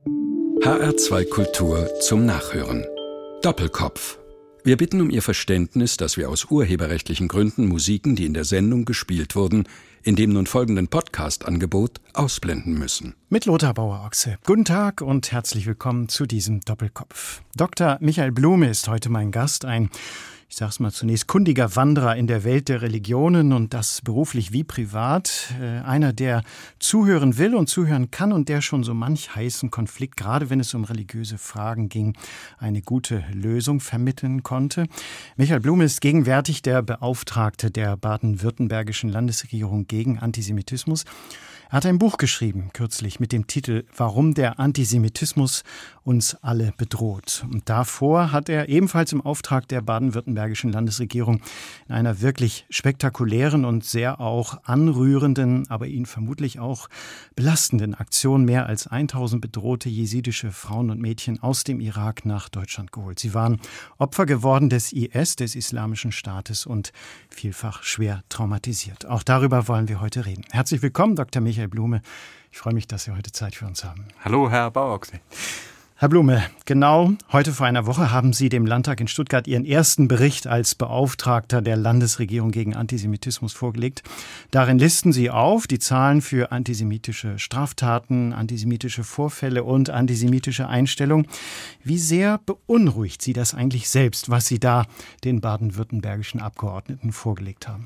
HR2 Kultur zum Nachhören. Doppelkopf. Wir bitten um Ihr Verständnis, dass wir aus urheberrechtlichen Gründen Musiken, die in der Sendung gespielt wurden, in dem nun folgenden Podcast-Angebot ausblenden müssen. Mit Lothar Bauer-Ochse. Guten Tag und herzlich willkommen zu diesem Doppelkopf. Dr. Michael Blume ist heute mein Gast, ich sag's mal zunächst, kundiger Wanderer in der Welt der Religionen und das beruflich wie privat. Einer, der zuhören will und zuhören kann und der schon so manch heißen Konflikt, gerade wenn es um religiöse Fragen ging, eine gute Lösung vermitteln konnte. Michael Blume ist gegenwärtig der Beauftragte der baden-württembergischen Landesregierung gegen Antisemitismus. Er hat ein Buch geschrieben, kürzlich, mit dem Titel »Warum der Antisemitismus uns alle bedroht«. Und davor hat er ebenfalls im Auftrag der baden-württembergischen Landesregierung in einer wirklich spektakulären und sehr auch anrührenden, aber ihn vermutlich auch belastenden Aktion mehr als 1000 bedrohte jesidische Frauen und Mädchen aus dem Irak nach Deutschland geholt. Sie waren Opfer geworden des IS, des Islamischen Staates, und vielfach schwer traumatisiert. Auch darüber wollen wir heute reden. Herzlich willkommen, Dr. Michael Blume. Ich freue mich, dass Sie heute Zeit für uns haben. Hallo, Herr Bauer-Ochse. Herr Blume, genau heute vor einer Woche haben Sie dem Landtag in Stuttgart Ihren ersten Bericht als Beauftragter der Landesregierung gegen Antisemitismus vorgelegt. Darin listen Sie auf die Zahlen für antisemitische Straftaten, antisemitische Vorfälle und antisemitische Einstellungen. Wie sehr beunruhigt Sie das eigentlich selbst, was Sie da den baden-württembergischen Abgeordneten vorgelegt haben?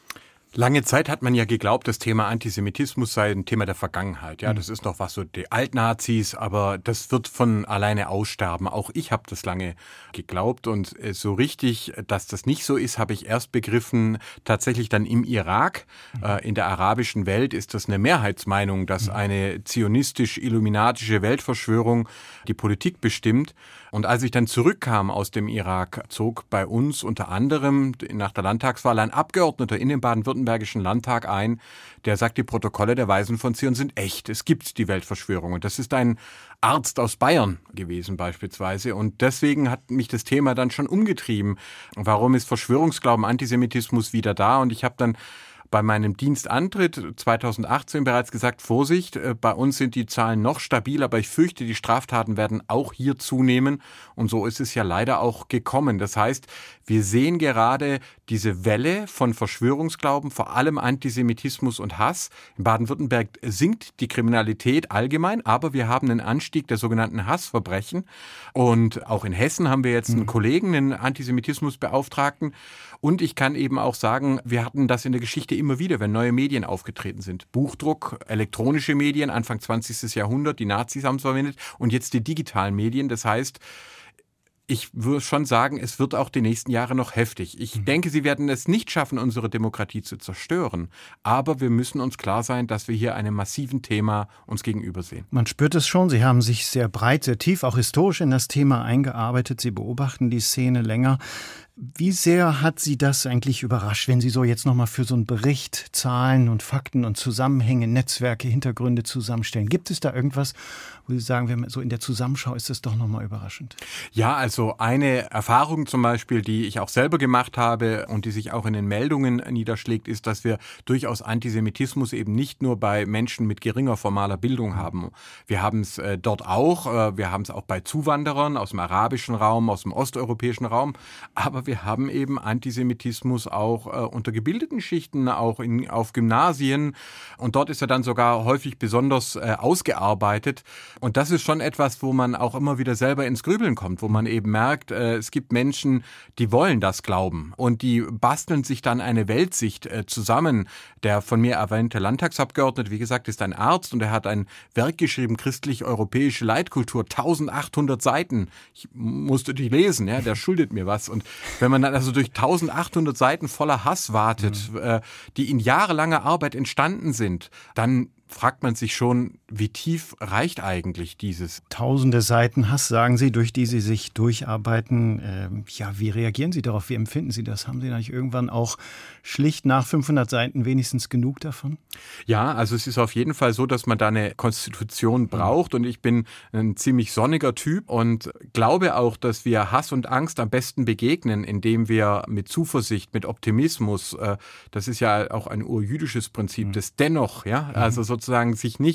Lange Zeit hat man ja geglaubt, das Thema Antisemitismus sei ein Thema der Vergangenheit. Ja, das ist noch was so die Altnazis, aber das wird von alleine aussterben. Auch ich habe das lange geglaubt und so richtig, dass das nicht so ist, habe ich erst begriffen, tatsächlich dann im Irak. In der arabischen Welt ist das eine Mehrheitsmeinung, dass eine zionistisch-illuminatische Weltverschwörung die Politik bestimmt. Und als ich dann zurückkam aus dem Irak, zog bei uns unter anderem nach der Landtagswahl ein Abgeordneter in den baden-württembergischen Landtag ein, der sagt, die Protokolle der Weisen von Zion sind echt. Es gibt die Weltverschwörung. Und das ist ein Arzt aus Bayern gewesen beispielsweise. Und deswegen hat mich das Thema dann schon umgetrieben. Warum ist Verschwörungsglauben, Antisemitismus wieder da? Und ich habe dann bei meinem Dienstantritt 2018 bereits gesagt, Vorsicht, bei uns sind die Zahlen noch stabil, aber ich fürchte, die Straftaten werden auch hier zunehmen. Und so ist es ja leider auch gekommen. Das heißt, wir sehen gerade diese Welle von Verschwörungsglauben, vor allem Antisemitismus und Hass. In Baden-Württemberg sinkt die Kriminalität allgemein, aber wir haben einen Anstieg der sogenannten Hassverbrechen. Und auch in Hessen haben wir jetzt einen Kollegen, einen Antisemitismusbeauftragten. Und ich kann eben auch sagen, wir hatten das in der Geschichte immer wieder, wenn neue Medien aufgetreten sind. Buchdruck, elektronische Medien, Anfang 20. Jahrhundert, die Nazis haben es verwendet und jetzt die digitalen Medien. Das heißt, ich würde schon sagen, es wird auch die nächsten Jahre noch heftig. Ich denke, sie werden es nicht schaffen, unsere Demokratie zu zerstören. Aber wir müssen uns klar sein, dass wir hier einem massiven Thema uns gegenüber sehen. Man spürt es schon. Sie haben sich sehr breit, sehr tief, auch historisch in das Thema eingearbeitet. Sie beobachten die Szene länger. Wie sehr hat Sie das eigentlich überrascht, wenn Sie so jetzt nochmal für so einen Bericht Zahlen und Fakten und Zusammenhänge, Netzwerke, Hintergründe zusammenstellen? Gibt es da irgendwas, wo Sie sagen, wenn man so in der Zusammenschau ist das doch nochmal überraschend? Ja, also eine Erfahrung zum Beispiel, die ich auch selber gemacht habe und die sich auch in den Meldungen niederschlägt, ist, dass wir durchaus Antisemitismus eben nicht nur bei Menschen mit geringer formaler Bildung haben. Wir haben es dort auch, wir haben es auch bei Zuwanderern aus dem arabischen Raum, aus dem osteuropäischen Raum, aber wir haben eben Antisemitismus auch unter gebildeten Schichten, auch auf Gymnasien. Und dort ist er dann sogar häufig besonders ausgearbeitet. Und das ist schon etwas, wo man auch immer wieder selber ins Grübeln kommt, wo man eben merkt, es gibt Menschen, die wollen das glauben. Und die basteln sich dann eine Weltsicht zusammen. Der von mir erwähnte Landtagsabgeordnete, wie gesagt, ist ein Arzt und er hat ein Werk geschrieben, Christlich-Europäische Leitkultur, 1800 Seiten. Ich musste die lesen, ja, der schuldet mir was. Und wenn man dann also durch 1800 Seiten voller Hass wartet, die in jahrelanger Arbeit entstanden sind, dann fragt man sich schon, wie tief reicht eigentlich dieses? Tausende Seiten Hass, sagen Sie, durch die Sie sich durcharbeiten. Wie reagieren Sie darauf? Wie empfinden Sie das? Haben Sie eigentlich irgendwann auch schlicht nach 500 Seiten wenigstens genug davon? Ja, also es ist auf jeden Fall so, dass man da eine Konstitution braucht und ich bin ein ziemlich sonniger Typ und glaube auch, dass wir Hass und Angst am besten begegnen, indem wir mit Zuversicht, mit Optimismus, das ist ja auch ein urjüdisches Prinzip, das dennoch, ja, also sozusagen sich nicht unterkriegen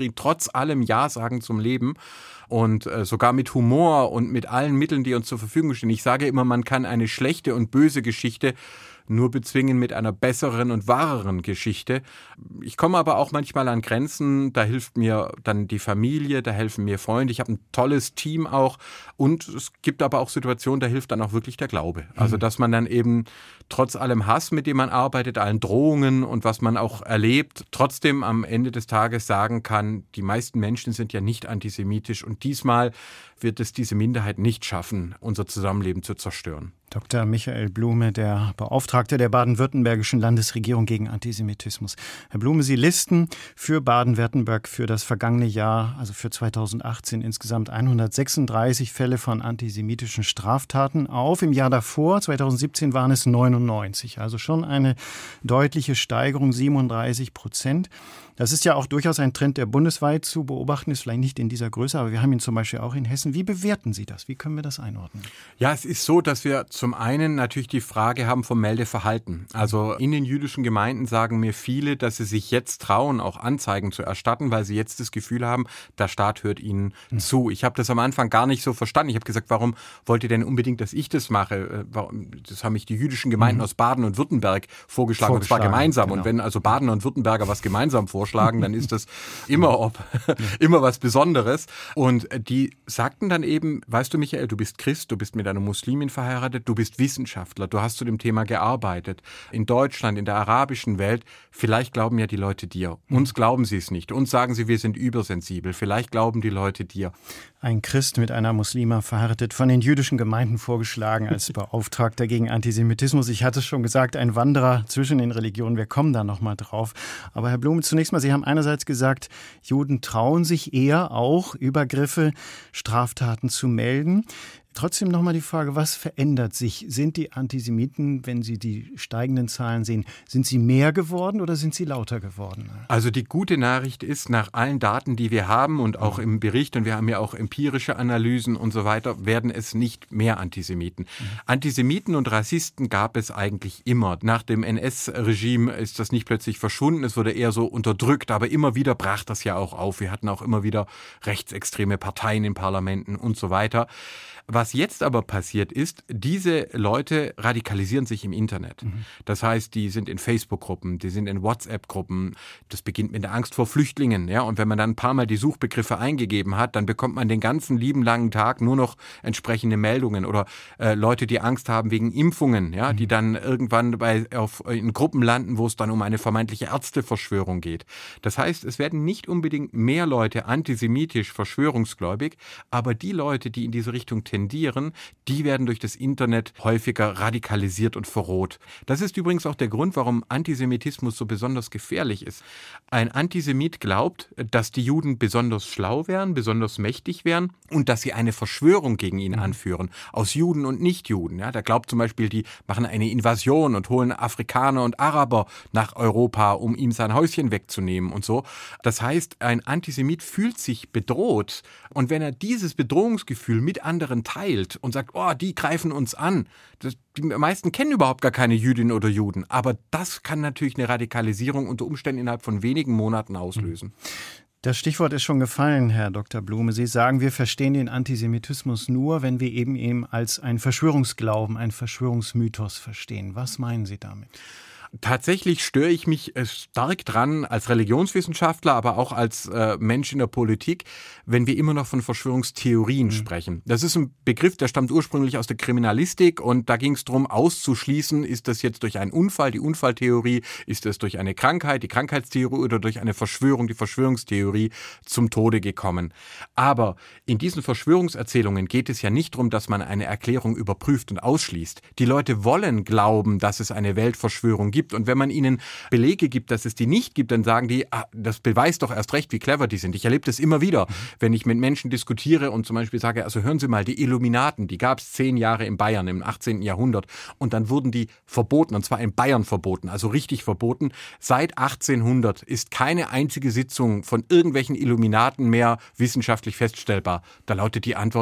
hinkriegen, trotz allem Ja sagen zum Leben und sogar mit Humor und mit allen Mitteln, die uns zur Verfügung stehen. Ich sage immer, man kann eine schlechte und böse Geschichte nur bezwingen mit einer besseren und wahreren Geschichte. Ich komme aber auch manchmal an Grenzen, da hilft mir dann die Familie, da helfen mir Freunde, ich habe ein tolles Team auch und es gibt aber auch Situationen, da hilft dann auch wirklich der Glaube. Also dass man dann eben trotz allem Hass, mit dem man arbeitet, allen Drohungen und was man auch erlebt, trotzdem am Ende des Tages sagen kann, die meisten Menschen sind ja nicht antisemitisch und diesmal wird es diese Minderheit nicht schaffen, unser Zusammenleben zu zerstören. Dr. Michael Blume, der Beauftragte der baden-württembergischen Landesregierung gegen Antisemitismus. Herr Blume, Sie listen für Baden-Württemberg für das vergangene Jahr, also für 2018, insgesamt 136 Fälle von antisemitischen Straftaten auf. Im Jahr davor, 2017, waren es 99, also schon eine deutliche Steigerung, 37%. Das ist ja auch durchaus ein Trend, der bundesweit zu beobachten ist, vielleicht nicht in dieser Größe, aber wir haben ihn zum Beispiel auch in Hessen. Wie bewerten Sie das? Wie können wir das einordnen? Ja, es ist so, dass wir zum einen natürlich die Frage haben vom Meldeverhalten. Also in den jüdischen Gemeinden sagen mir viele, dass sie sich jetzt trauen, auch Anzeigen zu erstatten, weil sie jetzt das Gefühl haben, der Staat hört ihnen zu. Ich habe das am Anfang gar nicht so verstanden. Ich habe gesagt, warum wollt ihr denn unbedingt, dass ich das mache? Das haben mich die jüdischen Gemeinden aus Baden und Württemberg vorgeschlagen, und zwar gemeinsam. Genau. Und wenn also Badener und Württemberger was gemeinsam vorschlagen, dann ist das immer was Besonderes. Und die sagten dann eben, weißt du, Michael, du bist Christ, du bist mit einer Muslimin verheiratet, du bist Wissenschaftler, du hast zu dem Thema gearbeitet. In Deutschland, in der arabischen Welt, vielleicht glauben ja die Leute dir. Uns glauben sie es nicht. Uns sagen sie, wir sind übersensibel. Vielleicht glauben die Leute dir. Ein Christ mit einer Muslima verheiratet, von den jüdischen Gemeinden vorgeschlagen als Beauftragter gegen Antisemitismus. Ich hatte es schon gesagt, ein Wanderer zwischen den Religionen. Wir kommen da noch mal drauf. Aber Herr Blume, zunächst mal, Sie haben einerseits gesagt, Juden trauen sich eher auch, Übergriffe, Straftaten zu melden. Trotzdem nochmal die Frage, was verändert sich? Sind die Antisemiten, wenn Sie die steigenden Zahlen sehen, sind sie mehr geworden oder sind sie lauter geworden? Also die gute Nachricht ist, nach allen Daten, die wir haben und auch im Bericht, und wir haben ja auch empirische Analysen und so weiter, werden es nicht mehr Antisemiten. Antisemiten und Rassisten gab es eigentlich immer. Nach dem NS-Regime ist das nicht plötzlich verschwunden, es wurde eher so unterdrückt, aber immer wieder brach das ja auch auf. Wir hatten auch immer wieder rechtsextreme Parteien in Parlamenten und so weiter. Was jetzt aber passiert ist, diese Leute radikalisieren sich im Internet. Das heißt, die sind in Facebook-Gruppen, die sind in WhatsApp-Gruppen. Das beginnt mit der Angst vor Flüchtlingen. Ja? Und wenn man dann ein paar Mal die Suchbegriffe eingegeben hat, dann bekommt man den ganzen lieben langen Tag nur noch entsprechende Meldungen. Oder Leute, die Angst haben wegen Impfungen, ja? Die dann irgendwann in Gruppen landen, wo es dann um eine vermeintliche Ärzteverschwörung geht. Das heißt, es werden nicht unbedingt mehr Leute antisemitisch verschwörungsgläubig, aber die Leute, die in diese Richtung tendieren, die werden durch das Internet häufiger radikalisiert und verroht. Das ist übrigens auch der Grund, warum Antisemitismus so besonders gefährlich ist. Ein Antisemit glaubt, dass die Juden besonders schlau wären, besonders mächtig wären und dass sie eine Verschwörung gegen ihn anführen, aus Juden und Nichtjuden. Ja, der glaubt zum Beispiel, die machen eine Invasion und holen Afrikaner und Araber nach Europa, um ihm sein Häuschen wegzunehmen und so. Das heißt, ein Antisemit fühlt sich bedroht und wenn er dieses Bedrohungsgefühl mit anderen teilt und sagt, oh, die greifen uns an. Die meisten kennen überhaupt gar keine Jüdinnen oder Juden. Aber das kann natürlich eine Radikalisierung unter Umständen innerhalb von wenigen Monaten auslösen. Das Stichwort ist schon gefallen, Herr Dr. Blume. Sie sagen, wir verstehen den Antisemitismus nur, wenn wir eben als ein Verschwörungsglauben, ein Verschwörungsmythos verstehen. Was meinen Sie damit? Tatsächlich störe ich mich stark dran als Religionswissenschaftler, aber auch als Mensch in der Politik, wenn wir immer noch von Verschwörungstheorien sprechen. Das ist ein Begriff, der stammt ursprünglich aus der Kriminalistik und da ging es darum, auszuschließen, ist das jetzt durch einen Unfall, die Unfalltheorie, ist das durch eine Krankheit, die Krankheitstheorie oder durch eine Verschwörung, die Verschwörungstheorie zum Tode gekommen. Aber in diesen Verschwörungserzählungen geht es ja nicht darum, dass man eine Erklärung überprüft und ausschließt. Die Leute wollen glauben, dass es eine Weltverschwörung gibt. Und wenn man ihnen Belege gibt, dass es die nicht gibt, dann sagen die, das beweist doch erst recht, wie clever die sind. Ich erlebe das immer wieder, wenn ich mit Menschen diskutiere und zum Beispiel sage, also hören Sie mal, die Illuminaten, die gab es 10 Jahre in Bayern im 18. Jahrhundert und dann wurden die verboten, und zwar in Bayern verboten, also richtig verboten. Seit 1800 ist keine einzige Sitzung von irgendwelchen Illuminaten mehr wissenschaftlich feststellbar. Da lautet die Antwort,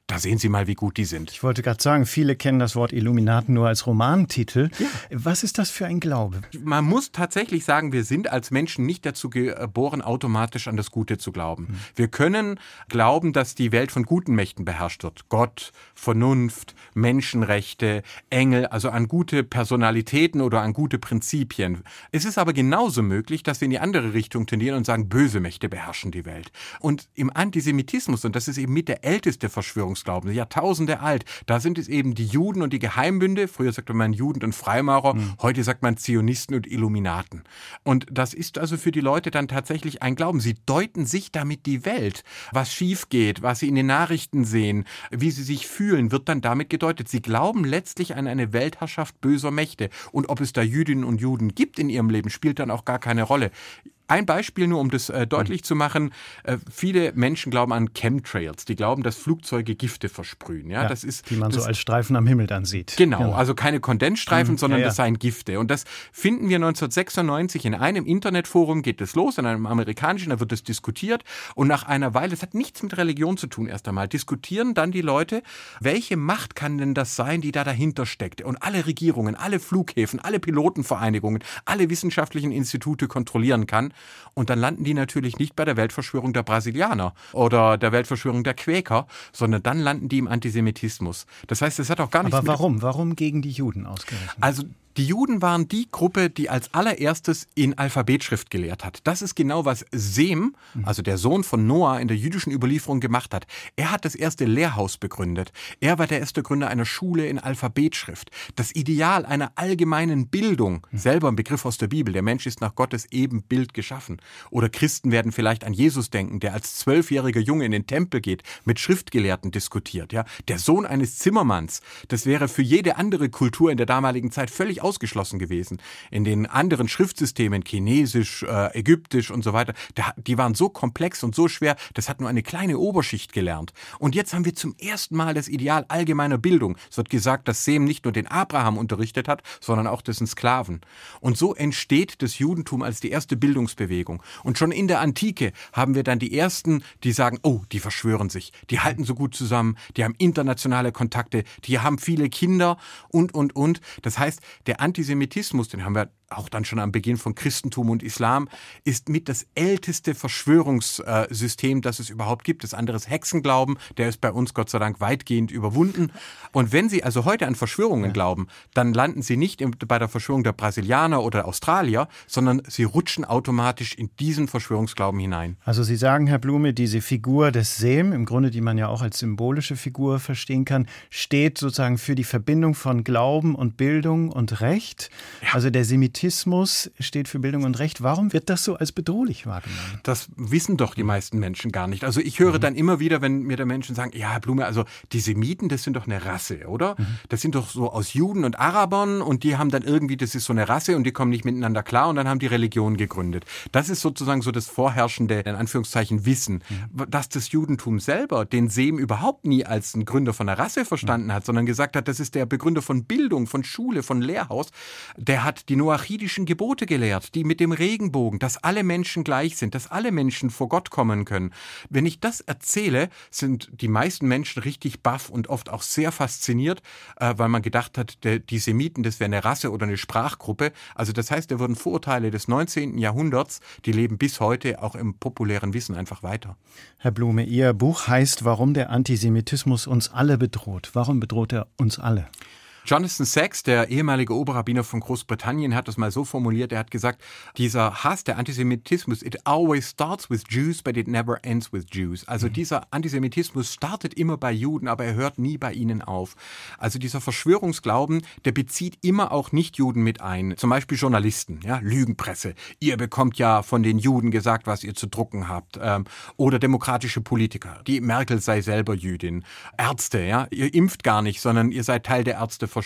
da sehen Sie mal, wie gut die sind. Ich wollte gerade sagen, viele kennen das Wort Illuminaten nur als Romantitel. Ja. Was ist das für ein Glaube? Man muss tatsächlich sagen, wir sind als Menschen nicht dazu geboren, automatisch an das Gute zu glauben. Wir können glauben, dass die Welt von guten Mächten beherrscht wird. Gott, Vernunft, Menschenrechte, Engel, also an gute Personalitäten oder an gute Prinzipien. Es ist aber genauso möglich, dass wir in die andere Richtung tendieren und sagen, böse Mächte beherrschen die Welt. Und im Antisemitismus, und das ist eben mit der älteste Verschwörungsglauben, Jahrtausende alt, da sind es eben die Juden und die Geheimbünde, früher sagte man Juden und Freimaurer, heute sagt man Zionisten und Illuminaten. Und das ist also für die Leute dann tatsächlich ein Glauben. Sie deuten sich damit die Welt. Was schief geht, was sie in den Nachrichten sehen, wie sie sich fühlen, wird dann damit gedeutet. Sie glauben letztlich an eine Weltherrschaft böser Mächte. Und ob es da Jüdinnen und Juden gibt in ihrem Leben, spielt dann auch gar keine Rolle. Ein Beispiel nur, um das deutlich zu machen. Viele Menschen glauben an Chemtrails. Die glauben, dass Flugzeuge Gifte versprühen. Ja, das ist, die man so als Streifen am Himmel dann sieht. Genau, also keine Kondensstreifen, sondern das seien Gifte. Und das finden wir 1996 in einem Internetforum, geht es los, in einem amerikanischen, da wird es diskutiert. Und nach einer Weile, das hat nichts mit Religion zu tun erst einmal, diskutieren dann die Leute, welche Macht kann denn das sein, die da dahinter steckt? Und alle Regierungen, alle Flughäfen, alle Pilotenvereinigungen, alle wissenschaftlichen Institute kontrollieren kann. Und dann landen die natürlich nicht bei der Weltverschwörung der Brasilianer oder der Weltverschwörung der Quäker, sondern dann landen die im Antisemitismus. Das heißt, es hat auch gar nichts. Aber warum? Warum gegen die Juden ausgerechnet? Also die Juden waren die Gruppe, die als allererstes in Alphabetschrift gelehrt hat. Das ist genau, was Sem, also der Sohn von Noah, in der jüdischen Überlieferung gemacht hat. Er hat das erste Lehrhaus begründet. Er war der erste Gründer einer Schule in Alphabetschrift. Das Ideal einer allgemeinen Bildung, selber ein Begriff aus der Bibel, der Mensch ist nach Gottes Ebenbild geschaffen. Oder Christen werden vielleicht an Jesus denken, der als 12-jähriger Junge in den Tempel geht, mit Schriftgelehrten diskutiert. Ja? Der Sohn eines Zimmermanns, das wäre für jede andere Kultur in der damaligen Zeit völlig ausgeschlossen gewesen. In den anderen Schriftsystemen, Chinesisch, Ägyptisch und so weiter, die waren so komplex und so schwer, das hat nur eine kleine Oberschicht gelernt. Und jetzt haben wir zum ersten Mal das Ideal allgemeiner Bildung. Es wird gesagt, dass Sem nicht nur den Abraham unterrichtet hat, sondern auch dessen Sklaven. Und so entsteht das Judentum als die erste Bildungsbewegung. Und schon in der Antike haben wir dann die Ersten, die sagen, oh, die verschwören sich, die halten so gut zusammen, die haben internationale Kontakte, die haben viele Kinder und. Das heißt, der Antisemitismus, den haben wir auch dann schon am Beginn von Christentum und Islam, ist mit das älteste Verschwörungssystem, das es überhaupt gibt. Das andere ist Hexenglauben, der ist bei uns Gott sei Dank weitgehend überwunden. Und wenn Sie also heute an Verschwörungen glauben, dann landen Sie nicht bei der Verschwörung der Brasilianer oder Australier, sondern Sie rutschen automatisch in diesen Verschwörungsglauben hinein. Also Sie sagen, Herr Blume, diese Figur des Sem, im Grunde, die man ja auch als symbolische Figur verstehen kann, steht sozusagen für die Verbindung von Glauben und Bildung und Recht. Ja. Also der Semitismus steht für Bildung und Recht. Warum wird das so als bedrohlich wahrgenommen? Das wissen doch die meisten Menschen gar nicht. Also ich höre dann immer wieder, wenn mir da Menschen sagen, ja, Herr Blume, also die Semiten, das sind doch eine Rasse, oder? Das sind doch so aus Juden und Arabern und die haben dann irgendwie, das ist so eine Rasse und die kommen nicht miteinander klar und dann haben die Religion gegründet. Das ist sozusagen so das vorherrschende, in Anführungszeichen, Wissen. Dass das Judentum selber den Sem überhaupt nie als einen Gründer von einer Rasse verstanden hat, sondern gesagt hat, das ist der Begründer von Bildung, von Schule, von Lehrhaus. Der hat die noachidischen Gebote gelehrt, die mit dem Regenbogen, dass alle Menschen gleich sind, dass alle Menschen vor Gott kommen können. Wenn ich das erzähle, sind die meisten Menschen richtig baff und oft auch sehr fasziniert, weil man gedacht hat, die Semiten, das wäre eine Rasse oder eine Sprachgruppe. Also das heißt, da wurden Vorurteile des 19. Jahrhunderts, die leben bis heute auch im populären Wissen einfach weiter. Herr Blume, Ihr Buch heißt, warum der Antisemitismus uns alle bedroht. Warum bedroht er uns alle? Jonathan Sacks, der ehemalige Oberrabbiner von Großbritannien, hat das mal so formuliert, er hat gesagt, dieser Hass, der Antisemitismus, it always starts with Jews, but it never ends with Jews. Also dieser Antisemitismus startet immer bei Juden, aber er hört nie bei ihnen auf. Also dieser Verschwörungsglauben, der bezieht immer auch Nichtjuden mit ein. Zum Beispiel Journalisten, ja, Lügenpresse. Ihr bekommt ja von den Juden gesagt, was ihr zu drucken habt. Oder demokratische Politiker. Die Merkel sei selber Jüdin. Ärzte, ja, ihr impft gar nicht, sondern ihr seid Teil der Ärzteverschwörung.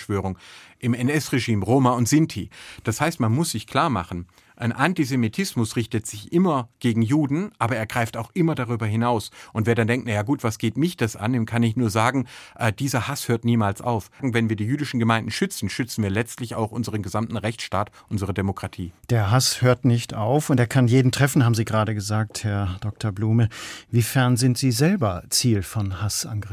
Im NS-Regime, Roma und Sinti. Das heißt, man muss sich klar machen, ein Antisemitismus richtet sich immer gegen Juden, aber er greift auch immer darüber hinaus. Und wer dann denkt, naja gut, was geht mich das an, dem kann ich nur sagen, dieser Hass hört niemals auf. Wenn wir die jüdischen Gemeinden schützen, schützen wir letztlich auch unseren gesamten Rechtsstaat, unsere Demokratie. Der Hass hört nicht auf und er kann jeden treffen, haben Sie gerade gesagt, Herr Dr. Blume. Wiefern sind Sie selber Ziel von Hassangriffen?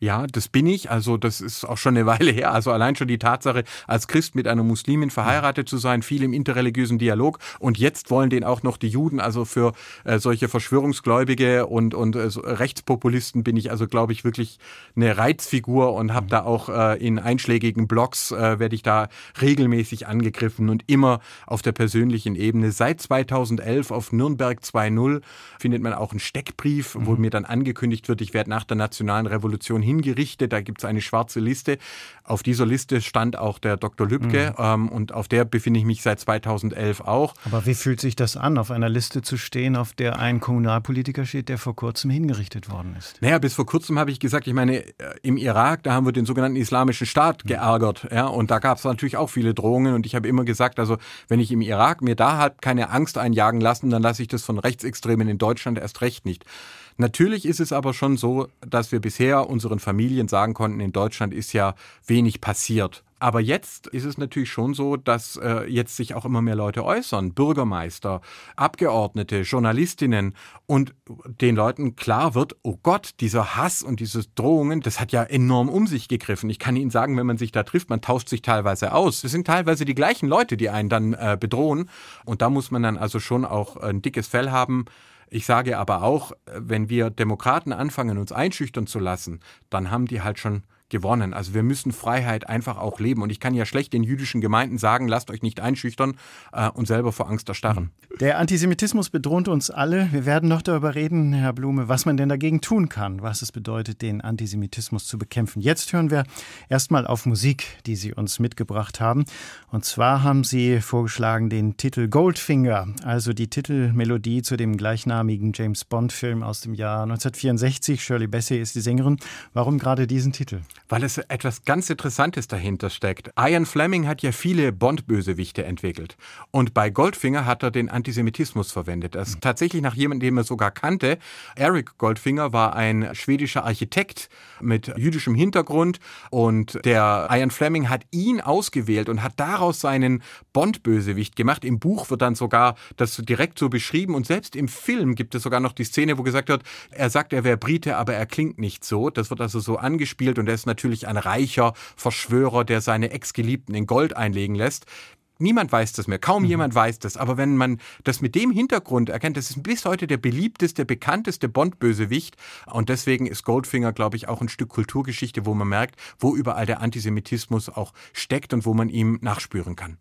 Ja, das bin ich. Also das ist auch schon eine Weile her. Also allein schon die Tatsache, als Christ mit einer Muslimin verheiratet zu sein, viel im interreligiösen Dialog. Und jetzt wollen den auch noch die Juden. Also für solche Verschwörungsgläubige und Rechtspopulisten bin ich also, glaube ich, wirklich eine Reizfigur und habe da auch in einschlägigen Blogs werde ich da regelmäßig angegriffen und immer auf der persönlichen Ebene. Seit 2011 auf Nürnberg 2.0 findet man auch einen Steckbrief, wo mir dann angekündigt wird, ich werde nach der Nationalen Revolution hingerichtet. Da gibt es eine schwarze Liste. Auf dieser Liste stand auch der Dr. Lübke und auf der befinde ich mich seit 2011 auch. Aber wie fühlt sich das an, auf einer Liste zu stehen, auf der ein Kommunalpolitiker steht, der vor kurzem hingerichtet worden ist? Naja, bis vor kurzem habe ich gesagt, ich meine, im Irak, da haben wir den sogenannten Islamischen Staat geärgert. Ja, und da gab es natürlich auch viele Drohungen. Und ich habe immer gesagt, also wenn ich im Irak mir da halt keine Angst einjagen lassen, dann lasse ich das von Rechtsextremen in Deutschland erst recht nicht. Natürlich ist es aber schon so, dass wir bisher unseren Familien sagen konnten, in Deutschland ist ja wenig passiert. Aber jetzt ist es natürlich schon so, dass jetzt sich auch immer mehr Leute äußern. Bürgermeister, Abgeordnete, Journalistinnen und den Leuten klar wird, oh Gott, dieser Hass und diese Drohungen, das hat ja enorm um sich gegriffen. Ich kann Ihnen sagen, wenn man sich da trifft, man tauscht sich teilweise aus. Es sind teilweise die gleichen Leute, die einen dann bedrohen. Und da muss man dann also schon auch ein dickes Fell haben. Ich sage aber auch, wenn wir Demokraten anfangen, uns einschüchtern zu lassen, dann haben die halt schon gewonnen. Also wir müssen Freiheit einfach auch leben. Und ich kann ja schlecht den jüdischen Gemeinden sagen, lasst euch nicht einschüchtern und selber vor Angst erstarren. Der Antisemitismus bedroht uns alle. Wir werden noch darüber reden, Herr Blume, was man denn dagegen tun kann, was es bedeutet, den Antisemitismus zu bekämpfen. Jetzt hören wir erstmal auf Musik, die Sie uns mitgebracht haben. Und zwar haben Sie vorgeschlagen den Titel Goldfinger, also die Titelmelodie zu dem gleichnamigen James-Bond-Film aus dem Jahr 1964. Shirley Bassey ist die Sängerin. Warum gerade diesen Titel? Weil es etwas ganz Interessantes dahinter steckt. Ian Fleming hat ja viele Bond-Bösewichte entwickelt. Und bei Goldfinger hat er den Antisemitismus verwendet. Das ist tatsächlich nach jemandem, den er sogar kannte. Eric Goldfinger war ein schwedischer Architekt mit jüdischem Hintergrund. Und der Ian Fleming hat ihn ausgewählt und hat daraus seinen Bond-Bösewicht gemacht. Im Buch wird dann sogar das direkt so beschrieben. Und selbst im Film gibt es sogar noch die Szene, wo gesagt wird, er sagt, er wäre Brite, aber er klingt nicht so. Das wird also so angespielt und er ist natürlich ein reicher Verschwörer, der seine Ex-Geliebten in Gold einlegen lässt. Niemand weiß das mehr, kaum jemand weiß das. Aber wenn man das mit dem Hintergrund erkennt, das ist bis heute der beliebteste, bekannteste Bond-Bösewicht. Und deswegen ist Goldfinger, glaube ich, auch ein Stück Kulturgeschichte, wo man merkt, wo überall der Antisemitismus auch steckt und wo man ihm nachspüren kann.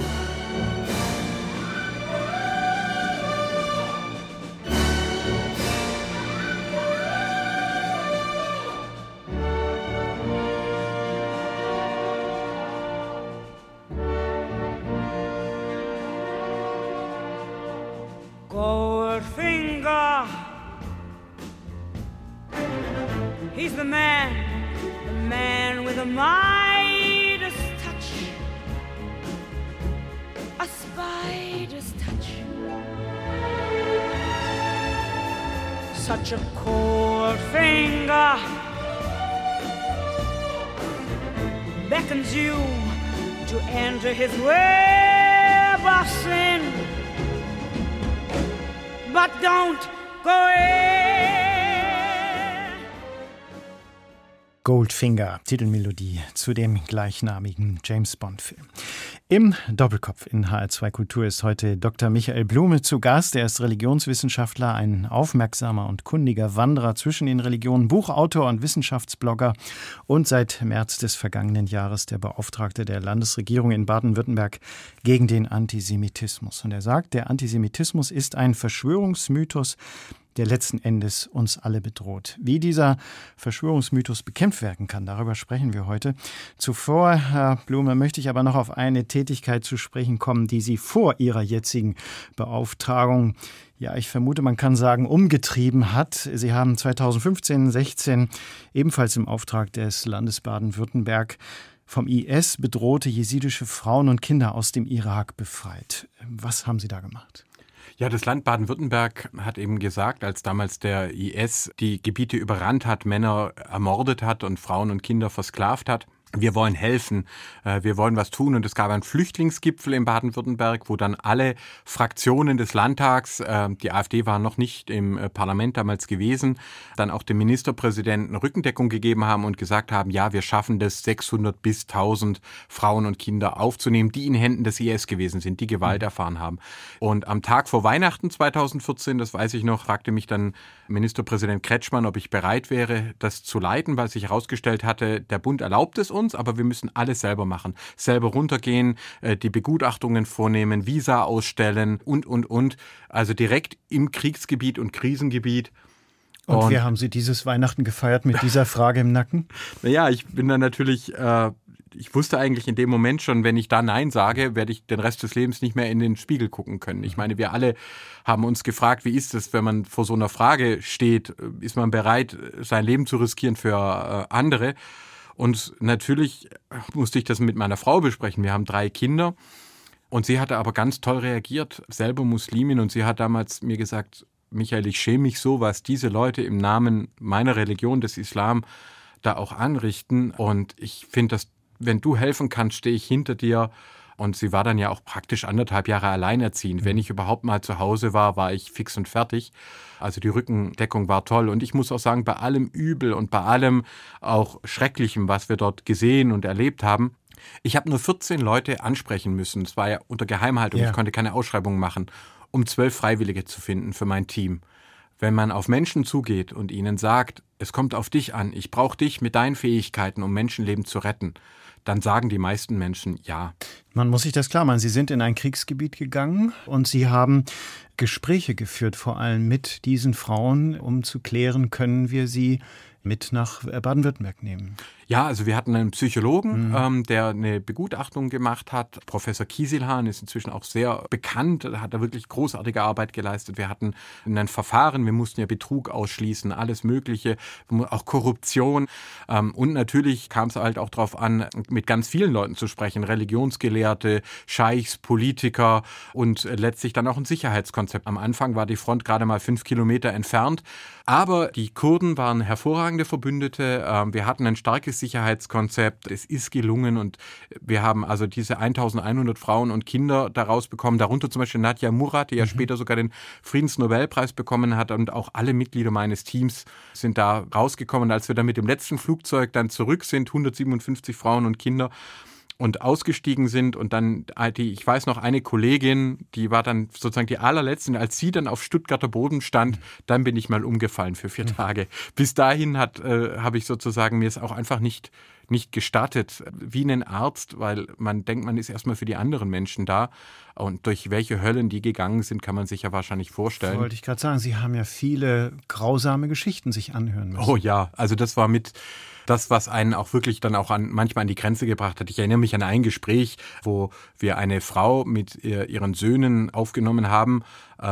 Goldfinger, he's the man with the Midas touch, a spider's touch, such a cold finger beckons you to enter his web of sin. But don't go in. Goldfinger, Titelmelodie zu dem gleichnamigen James-Bond-Film. Im Doppelkopf in HR2 Kultur ist heute Dr. Michael Blume zu Gast. Er ist Religionswissenschaftler, ein aufmerksamer und kundiger Wanderer zwischen den Religionen, Buchautor und Wissenschaftsblogger und seit März des vergangenen Jahres der Beauftragte der Landesregierung in Baden-Württemberg gegen den Antisemitismus. Und er sagt, der Antisemitismus ist ein Verschwörungsmythos, der letzten Endes uns alle bedroht. Wie dieser Verschwörungsmythos bekämpft werden kann, darüber sprechen wir heute. Zuvor, Herr Blume, möchte ich aber noch auf eine Tätigkeit zu sprechen kommen, die Sie vor Ihrer jetzigen Beauftragung, ja, ich vermute, man kann sagen, umgetrieben hat. Sie haben 2015/16 ebenfalls im Auftrag des Landes Baden-Württemberg vom IS bedrohte jesidische Frauen und Kinder aus dem Irak befreit. Was haben Sie da gemacht? Ja, das Land Baden-Württemberg hat eben gesagt, als damals der IS die Gebiete überrannt hat, Männer ermordet hat und Frauen und Kinder versklavt hat, wir wollen helfen, wir wollen was tun. Und es gab einen Flüchtlingsgipfel in Baden-Württemberg, wo dann alle Fraktionen des Landtags, die AfD war noch nicht im Parlament damals gewesen, dann auch dem Ministerpräsidenten Rückendeckung gegeben haben und gesagt haben, ja, wir schaffen das, 600 bis 1000 Frauen und Kinder aufzunehmen, die in Händen des IS gewesen sind, die Gewalt erfahren haben. Und am Tag vor Weihnachten 2014, das weiß ich noch, fragte mich dann Ministerpräsident Kretschmann, ob ich bereit wäre, das zu leiten, weil sich herausgestellt hatte, der Bund erlaubt es uns, aber wir müssen alles selber machen. Selber runtergehen, die Begutachtungen vornehmen, Visa ausstellen und. Also direkt im Kriegsgebiet und Krisengebiet. Und wie haben Sie dieses Weihnachten gefeiert mit dieser Frage im Nacken? Naja, ich bin dann natürlich, ich wusste eigentlich in dem Moment schon, wenn ich da Nein sage, werde ich den Rest des Lebens nicht mehr in den Spiegel gucken können. Ich meine, wir alle haben uns gefragt, wie ist es, wenn man vor so einer Frage steht, ist man bereit, sein Leben zu riskieren für andere? Und natürlich musste ich das mit meiner Frau besprechen. Wir haben 3 Kinder und sie hatte aber ganz toll reagiert, selber Muslimin, und sie hat damals mir gesagt, Michael, ich schäme mich so, was diese Leute im Namen meiner Religion, des Islam, da auch anrichten. Und ich finde, dass, wenn du helfen kannst, stehe ich hinter dir. Und sie war dann ja auch praktisch 1,5 Jahre alleinerziehend. Wenn ich überhaupt mal zu Hause war, war ich fix und fertig. Also die Rückendeckung war toll. Und ich muss auch sagen, bei allem Übel und bei allem auch Schrecklichem, was wir dort gesehen und erlebt haben, ich habe nur 14 Leute ansprechen müssen. Es war ja unter Geheimhaltung, Ich konnte keine Ausschreibung machen, um 12 Freiwillige zu finden für mein Team. Wenn man auf Menschen zugeht und ihnen sagt, es kommt auf dich an, ich brauche dich mit deinen Fähigkeiten, um Menschenleben zu retten, dann sagen die meisten Menschen ja. Man muss sich das klar machen. Sie sind in ein Kriegsgebiet gegangen und Sie haben Gespräche geführt, vor allem mit diesen Frauen, um zu klären, können wir sie mit nach Baden-Württemberg nehmen. Ja, also wir hatten einen Psychologen, der eine Begutachtung gemacht hat. Professor Kiesilhahn ist inzwischen auch sehr bekannt, hat da wirklich großartige Arbeit geleistet. Wir hatten ein Verfahren, wir mussten ja Betrug ausschließen, alles Mögliche, auch Korruption. Und natürlich kam es halt auch darauf an, mit ganz vielen Leuten zu sprechen, Religionsgelehrte, Scheichs, Politiker und letztlich dann auch ein Sicherheitskonzept. Am Anfang war die Front gerade mal 5 Kilometer entfernt, aber die Kurden waren hervorragende Verbündete. Wir hatten ein starkes Sicherheitskonzept. Es ist gelungen und wir haben also diese 1100 Frauen und Kinder daraus bekommen, darunter zum Beispiel Nadja Murad, die ja später sogar den Friedensnobelpreis bekommen hat, und auch alle Mitglieder meines Teams sind da rausgekommen. Und als wir dann mit dem letzten Flugzeug dann zurück sind, 157 Frauen und Kinder, und ausgestiegen sind und dann, ich weiß noch, eine Kollegin, die war dann sozusagen die allerletzte, als sie dann auf Stuttgarter Boden stand, dann bin ich mal umgefallen für 4 Tage. Bis dahin habe ich sozusagen mir es auch einfach nicht gestattet, wie ein Arzt, weil man denkt, man ist erstmal für die anderen Menschen da, und durch welche Höllen die gegangen sind, kann man sich ja wahrscheinlich vorstellen. Das wollte ich gerade sagen, Sie haben ja viele grausame Geschichten sich anhören müssen. Oh ja, also das war mit das, was einen auch wirklich dann auch manchmal an die Grenze gebracht hat. Ich erinnere mich an ein Gespräch, wo wir eine Frau mit ihren Söhnen aufgenommen haben,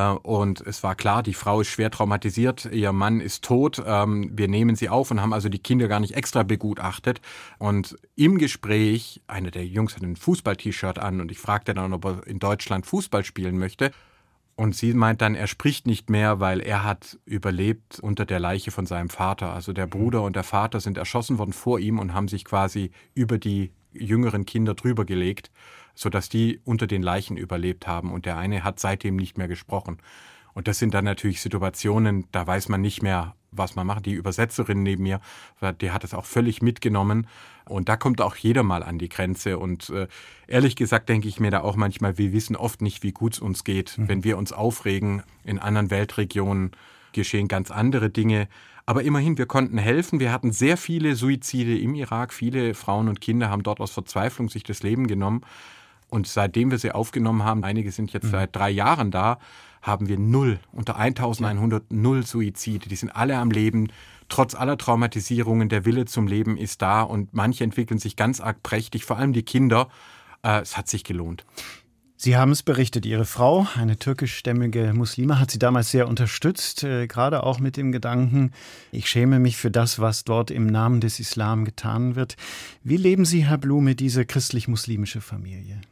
und es war klar, die Frau ist schwer traumatisiert, ihr Mann ist tot, wir nehmen sie auf und haben also die Kinder gar nicht extra begutachtet. Und im Gespräch, einer der Jungs hat ein Fußball-T-Shirt an und ich fragte dann, ob er in Deutschland Fußball spielen möchte. Und sie meint dann, er spricht nicht mehr, weil er hat überlebt unter der Leiche von seinem Vater. Also der Bruder und der Vater sind erschossen worden vor ihm und haben sich quasi über die jüngeren Kinder drüber gelegt, sodass die unter den Leichen überlebt haben. Und der eine hat seitdem nicht mehr gesprochen. Und das sind dann natürlich Situationen, da weiß man nicht mehr, was man macht. Die Übersetzerin neben mir, die hat es auch völlig mitgenommen. Und da kommt auch jeder mal an die Grenze. Und ehrlich gesagt denke ich mir da auch manchmal, wir wissen oft nicht, wie gut es uns geht. Wenn wir uns aufregen, in anderen Weltregionen geschehen ganz andere Dinge. Aber immerhin, wir konnten helfen. Wir hatten sehr viele Suizide im Irak. Viele Frauen und Kinder haben dort aus Verzweiflung sich das Leben genommen. Und seitdem wir sie aufgenommen haben, einige sind jetzt seit 3 Jahren da, haben wir unter 1100 0 Suizide. Die sind alle am Leben. Trotz aller Traumatisierungen, der Wille zum Leben ist da und manche entwickeln sich ganz arg prächtig, vor allem die Kinder. Es hat sich gelohnt. Sie haben es berichtet, Ihre Frau, eine türkischstämmige Muslime, hat Sie damals sehr unterstützt, gerade auch mit dem Gedanken, ich schäme mich für das, was dort im Namen des Islam getan wird. Wie leben Sie, Herr Blume, diese christlich-muslimische Familie?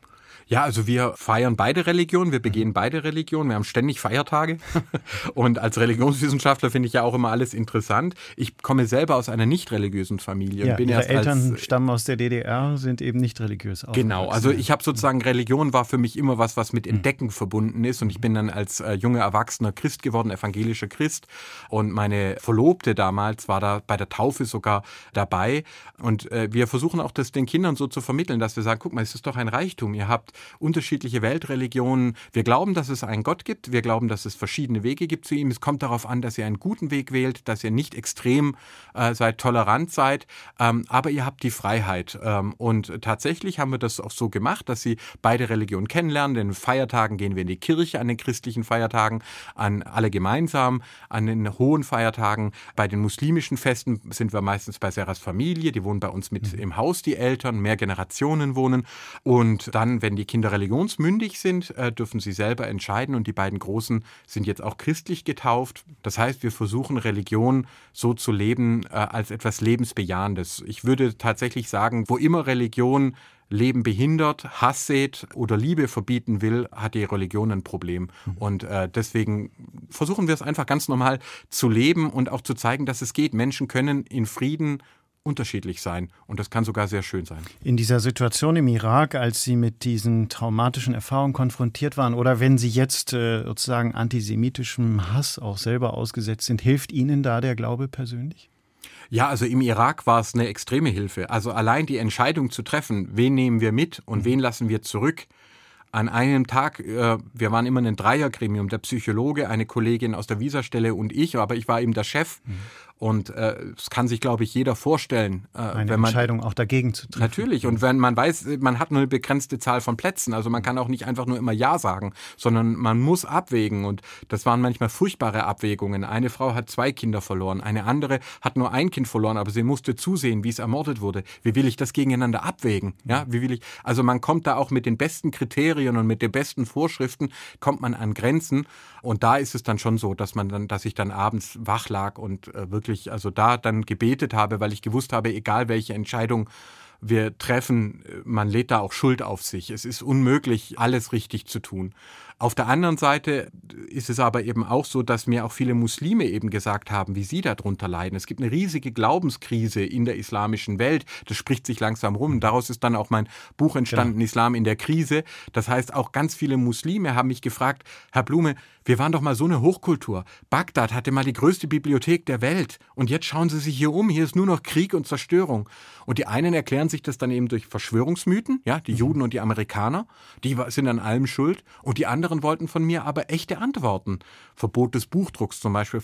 Ja, also wir feiern beide Religionen, wir begehen beide Religionen, wir haben ständig Feiertage und als Religionswissenschaftler finde ich ja auch immer alles interessant. Ich komme selber aus einer nicht religiösen Familie. Ja, bin Ihre erst Eltern stammen aus der DDR, sind eben nicht religiös aufgewachsen. Genau, also ich habe sozusagen, Religion war für mich immer was mit Entdecken verbunden ist und ich bin dann als junger Erwachsener Christ geworden, evangelischer Christ und meine Verlobte damals war da bei der Taufe sogar dabei und wir versuchen auch das den Kindern so zu vermitteln, dass wir sagen, guck mal, es ist doch ein Reichtum, ihr habt unterschiedliche Weltreligionen. Wir glauben, dass es einen Gott gibt. Wir glauben, dass es verschiedene Wege gibt zu ihm. Es kommt darauf an, dass ihr einen guten Weg wählt, dass ihr nicht extrem seid, tolerant seid. Aber ihr habt die Freiheit. Und tatsächlich haben wir das auch so gemacht, dass sie beide Religionen kennenlernen. In den Feiertagen gehen wir in die Kirche, an den christlichen Feiertagen, an alle gemeinsam, an den hohen Feiertagen. Bei den muslimischen Festen sind wir meistens bei Serras Familie. Die wohnen bei uns mit im Haus, die Eltern. Mehr Generationen wohnen. Und dann, wenn die Kinder religionsmündig sind, dürfen sie selber entscheiden und die beiden Großen sind jetzt auch christlich getauft. Das heißt, wir versuchen Religion so zu leben als etwas Lebensbejahendes. Ich würde tatsächlich sagen, wo immer Religion Leben behindert, Hass sät oder Liebe verbieten will, hat die Religion ein Problem. Und deswegen versuchen wir es einfach ganz normal zu leben und auch zu zeigen, dass es geht. Menschen können in Frieden unterschiedlich sein und das kann sogar sehr schön sein. In dieser Situation im Irak, als Sie mit diesen traumatischen Erfahrungen konfrontiert waren oder wenn Sie jetzt sozusagen antisemitischem Hass auch selber ausgesetzt sind, hilft Ihnen da der Glaube persönlich? Ja, also im Irak war es eine extreme Hilfe. Also allein die Entscheidung zu treffen, wen nehmen wir mit und wen lassen wir zurück. An einem Tag, wir waren immer ein Dreiergremium, der Psychologe, eine Kollegin aus der Visastelle und ich, aber ich war eben der Chef. Und es kann sich, glaube ich, jeder vorstellen. Eine Entscheidung auch dagegen zu treffen. Natürlich. Und wenn man weiß, man hat nur eine begrenzte Zahl von Plätzen. Also man kann auch nicht einfach nur immer Ja sagen, sondern man muss abwägen. Und das waren manchmal furchtbare Abwägungen. Eine Frau hat 2 Kinder verloren. Eine andere hat nur ein Kind verloren, aber sie musste zusehen, wie es ermordet wurde. Wie will ich das gegeneinander abwägen? Ja, wie will ich? Also man kommt da auch mit den besten Kriterien und mit den besten Vorschriften kommt man an Grenzen. Und da ist es dann schon so, dass ich dann abends wach lag und wirklich also da dann gebetet habe, weil ich gewusst habe, egal welche Entscheidung wir treffen, man lädt da auch Schuld auf sich. Es ist unmöglich, alles richtig zu tun. Auf der anderen Seite ist es aber eben auch so, dass mir auch viele Muslime eben gesagt haben, wie sie darunter leiden. Es gibt eine riesige Glaubenskrise in der islamischen Welt. Das spricht sich langsam rum. Daraus ist dann auch mein Buch entstanden, Islam in der Krise. Das heißt, auch ganz viele Muslime haben mich gefragt, Herr Blume, wir waren doch mal so eine Hochkultur. Bagdad hatte mal die größte Bibliothek der Welt. Und jetzt schauen Sie sich hier um. Hier ist nur noch Krieg und Zerstörung. Und die einen erklären sich das dann eben durch Verschwörungsmythen, ja, die Juden und die Amerikaner, die sind an allem schuld. Und die anderen wollten von mir aber echte Antworten. Verbot des Buchdrucks zum Beispiel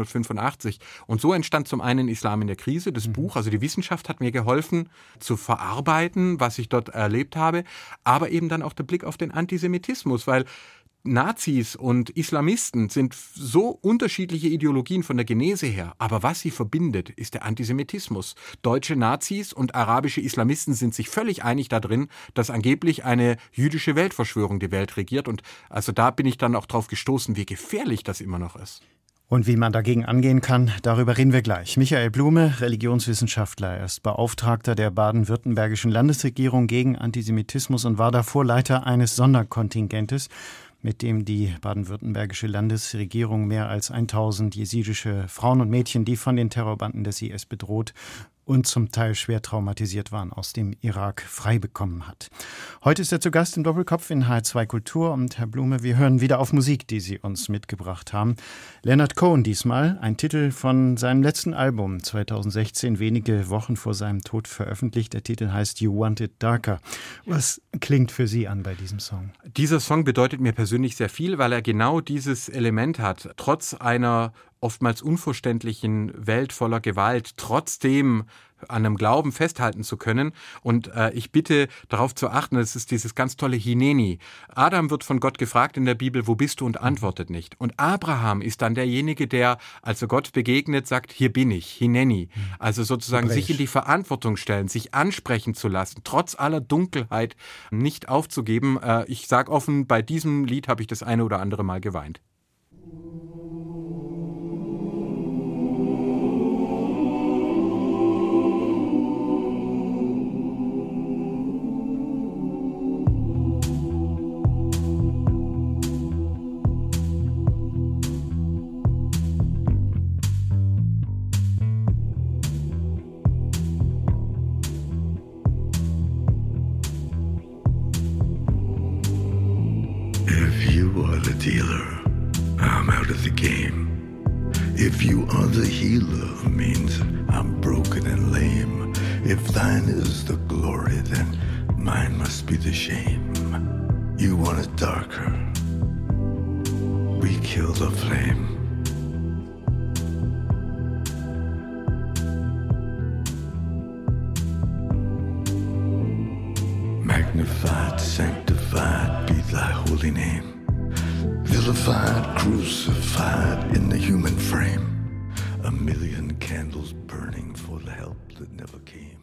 1485. Und so entstand zum einen Islam in der Krise, das Buch. Also die Wissenschaft hat mir geholfen zu verarbeiten, was ich dort erlebt habe. Aber eben dann auch der Blick auf den Antisemitismus, weil Nazis und Islamisten sind so unterschiedliche Ideologien von der Genese her, aber was sie verbindet, ist der Antisemitismus. Deutsche Nazis und arabische Islamisten sind sich völlig einig darin, dass angeblich eine jüdische Weltverschwörung die Welt regiert und also da bin ich dann auch drauf gestoßen, wie gefährlich das immer noch ist. Und wie man dagegen angehen kann, darüber reden wir gleich. Michael Blume, Religionswissenschaftler, er ist Beauftragter der baden-württembergischen Landesregierung gegen Antisemitismus und war davor Leiter eines Sonderkontingentes, mit dem die baden-württembergische Landesregierung mehr als 1000 jesidische Frauen und Mädchen, die von den Terrorbanden des IS bedroht und zum Teil schwer traumatisiert waren, aus dem Irak frei bekommen hat. Heute ist er zu Gast im Doppelkopf in HR2 Kultur und Herr Blume, wir hören wieder auf Musik, die Sie uns mitgebracht haben. Leonard Cohen diesmal, ein Titel von seinem letzten Album, 2016, wenige Wochen vor seinem Tod veröffentlicht. Der Titel heißt You Want It Darker. Was klingt für Sie an bei diesem Song? Dieser Song bedeutet mir persönlich sehr viel, weil er genau dieses Element hat. Trotz einer oftmals unverständlichen Welt voller Gewalt, trotzdem an einem Glauben festhalten zu können. Und ich bitte darauf zu achten, es ist dieses ganz tolle Hineni. Adam wird von Gott gefragt in der Bibel, wo bist du, und antwortet nicht. Und Abraham ist dann derjenige, der, als er Gott begegnet, sagt, hier bin ich, Hineni. Also sozusagen sich in die Verantwortung stellen, sich ansprechen zu lassen, trotz aller Dunkelheit nicht aufzugeben. Ich sage offen, bei diesem Lied habe ich das eine oder andere Mal geweint. dealer, I'm out of the game. If you are the healer, means I'm broken and lame. If thine is the glory, then mine must be the shame. You want it darker, we kill the flame. Magnified, sanctified be thy holy name. Vilified, crucified in the human frame. A million candles burning for the help that never came.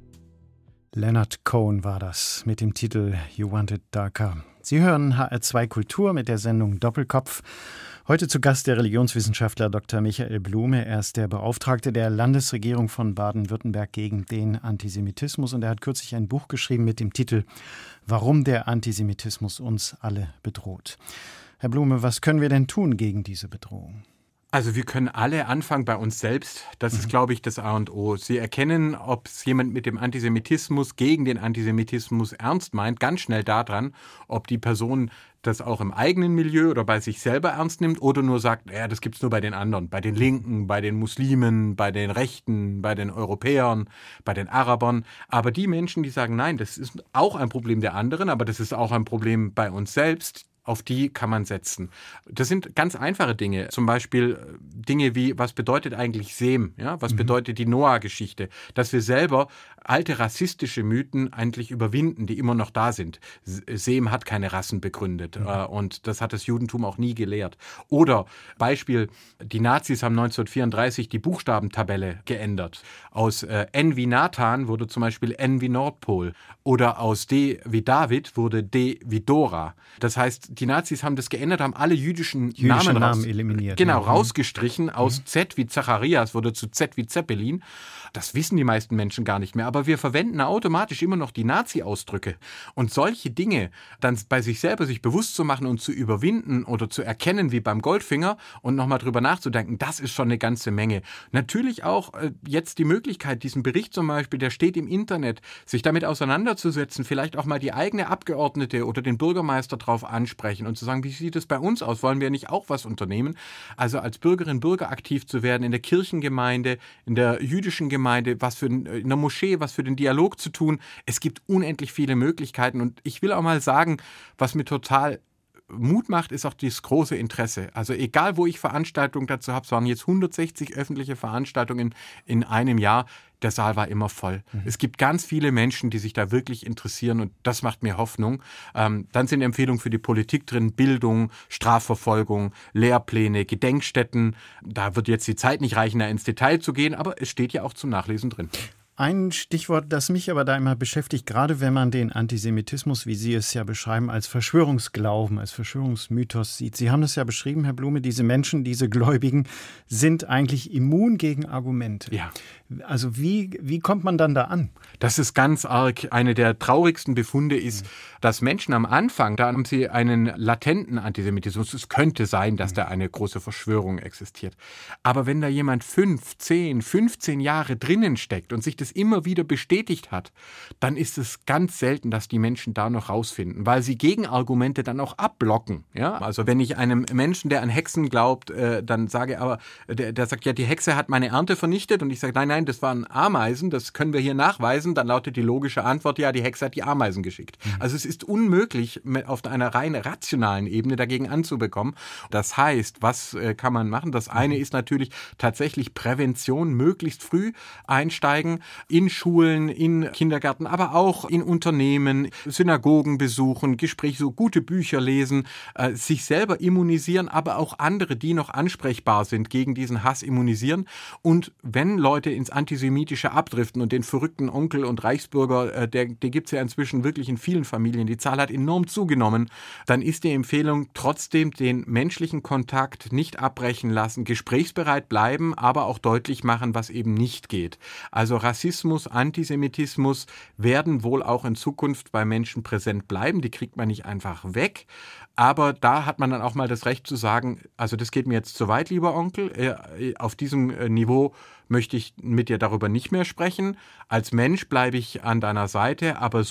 Leonard Cohen war das mit dem Titel You Want It Darker. Sie hören HR2 Kultur mit der Sendung Doppelkopf. Heute zu Gast der Religionswissenschaftler Dr. Michael Blume. Er ist der Beauftragte der Landesregierung von Baden-Württemberg gegen den Antisemitismus und er hat kürzlich ein Buch geschrieben mit dem Titel Warum der Antisemitismus uns alle bedroht. Herr Blume, was können wir denn tun gegen diese Bedrohung? Also wir können alle anfangen bei uns selbst. Das ist, glaube ich, das A und O. Sie erkennen, ob es jemand mit dem Antisemitismus, gegen den Antisemitismus ernst meint, ganz schnell daran, ob die Person das auch im eigenen Milieu oder bei sich selber ernst nimmt oder nur sagt, ja, das gibt's nur bei den anderen, bei den Linken, bei den Muslimen, bei den Rechten, bei den Europäern, bei den Arabern. Aber die Menschen, die sagen, nein, das ist auch ein Problem der anderen, aber das ist auch ein Problem bei uns selbst, auf die kann man setzen. Das sind ganz einfache Dinge. Zum Beispiel Dinge wie, was bedeutet eigentlich Sem? Ja, was bedeutet die Noah-Geschichte? Dass wir selber alte rassistische Mythen eigentlich überwinden, die immer noch da sind. Sem hat keine Rassen begründet und das hat das Judentum auch nie gelehrt. Oder Beispiel, die Nazis haben 1934 die Buchstabentabelle geändert. Aus N wie Nathan wurde zum Beispiel N wie Nordpol. Oder aus D wie David wurde D wie Dora. Das heißt, die Nazis haben das geändert, haben alle jüdischen Namen eliminiert. Genau, rausgestrichen. Aus Z wie Zacharias wurde zu Z wie Zeppelin. Das wissen die meisten Menschen gar nicht mehr. Aber wir verwenden automatisch immer noch die Nazi-Ausdrücke. Und solche Dinge dann bei sich selber sich bewusst zu machen und zu überwinden oder zu erkennen, wie beim Goldfinger, und nochmal drüber nachzudenken, das ist schon eine ganze Menge. Natürlich auch jetzt die Möglichkeit, diesen Bericht zum Beispiel, der steht im Internet, sich damit auseinanderzusetzen, vielleicht auch mal die eigene Abgeordnete oder den Bürgermeister drauf ansprechen und zu sagen, wie sieht es bei uns aus? Wollen wir nicht auch was unternehmen? Also als Bürgerin, Bürger aktiv zu werden, in der Kirchengemeinde, in der jüdischen Gemeinde, in der Moschee, was für den Dialog zu tun. Es gibt unendlich viele Möglichkeiten und ich will auch mal sagen, was mir total Mut macht, ist auch dieses große Interesse. Also egal, wo ich Veranstaltungen dazu habe, es waren jetzt 160 öffentliche Veranstaltungen in einem Jahr, der Saal war immer voll. Es gibt ganz viele Menschen, die sich da wirklich interessieren und das macht mir Hoffnung. Dann sind Empfehlungen für die Politik drin, Bildung, Strafverfolgung, Lehrpläne, Gedenkstätten. Da wird jetzt die Zeit nicht reichen, da ins Detail zu gehen, aber es steht ja auch zum Nachlesen drin. Ein Stichwort, das mich aber da immer beschäftigt, gerade wenn man den Antisemitismus, wie Sie es ja beschreiben, als Verschwörungsglauben, als Verschwörungsmythos sieht. Sie haben das ja beschrieben, Herr Blume, diese Menschen, diese Gläubigen sind eigentlich immun gegen Argumente. Ja. Also wie kommt man dann da an? Das ist ganz arg. Eine der traurigsten Befunde ist, dass Menschen am Anfang, da haben sie einen latenten Antisemitismus. Es könnte sein, dass da eine große Verschwörung existiert. Aber wenn da jemand 5, 10, 15 Jahre drinnen steckt und sich das immer wieder bestätigt hat, dann ist es ganz selten, dass die Menschen da noch rausfinden, weil sie Gegenargumente dann auch abblocken. Ja? Also wenn ich einem Menschen, der an Hexen glaubt, dann sage, aber der sagt, ja, die Hexe hat meine Ernte vernichtet und ich sage, nein, das waren Ameisen, das können wir hier nachweisen, dann lautet die logische Antwort, ja, die Hexe hat die Ameisen geschickt. Also es ist unmöglich, auf einer rein rationalen Ebene dagegen anzubekommen. Das heißt, was kann man machen? Das eine ist natürlich tatsächlich Prävention, möglichst früh einsteigen, in Schulen, in Kindergärten, aber auch in Unternehmen, Synagogen besuchen, Gespräche, so gute Bücher lesen, sich selber immunisieren, aber auch andere, die noch ansprechbar sind, gegen diesen Hass immunisieren. Und wenn Leute ins Antisemitische abdriften und den verrückten Onkel und Reichsbürger, den gibt es ja inzwischen wirklich in vielen Familien, die Zahl hat enorm zugenommen, dann ist die Empfehlung, trotzdem den menschlichen Kontakt nicht abbrechen lassen, gesprächsbereit bleiben, aber auch deutlich machen, was eben nicht geht. Also Rassismus, Antisemitismus werden wohl auch in Zukunft bei Menschen präsent bleiben, die kriegt man nicht einfach weg. Aber da hat man dann auch mal das Recht zu sagen, also das geht mir jetzt zu weit, lieber Onkel, auf diesem Niveau möchte ich mit dir darüber nicht mehr sprechen. Als Mensch bleibe ich an deiner Seite, aber so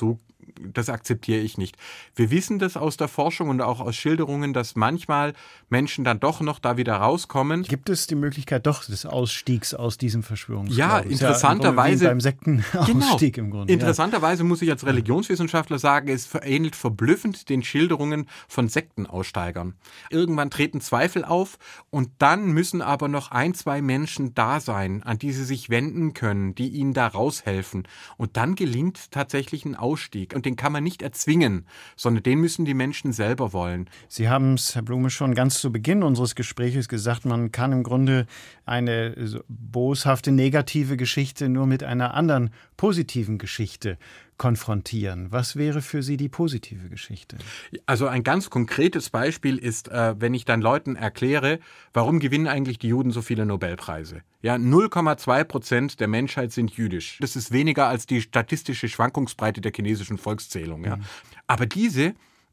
das akzeptiere ich nicht. Wir wissen das aus der Forschung und auch aus Schilderungen, dass manchmal Menschen dann doch noch da wieder rauskommen. Gibt es die Möglichkeit doch des Ausstiegs aus diesem Verschwörungsglauben? Ja, interessanterweise. Ja, beim Sektenausstieg genau, im Grunde. Interessanterweise muss ich als Religionswissenschaftler sagen, es ähnelt verblüffend den Schilderungen von Sektenaussteigern. Irgendwann treten Zweifel auf und dann müssen aber noch 1, 2 Menschen da sein, an die sie sich wenden können, die ihnen da raushelfen. Und dann gelingt tatsächlich ein Ausstieg. Und den kann man nicht erzwingen, sondern den müssen die Menschen selber wollen. Sie haben es, Herr Blume, schon ganz zu Beginn unseres Gespräches gesagt, man kann im Grunde eine boshafte, negative Geschichte nur mit einer anderen positiven Geschichte konfrontieren. Was wäre für Sie die positive Geschichte? Also ein ganz konkretes Beispiel ist, wenn ich dann Leuten erkläre, warum gewinnen eigentlich die Juden so viele Nobelpreise? Ja, 0,2% der Menschheit sind jüdisch. Das ist weniger als die statistische Schwankungsbreite der chinesischen Volkszählung. Ja. Aber diese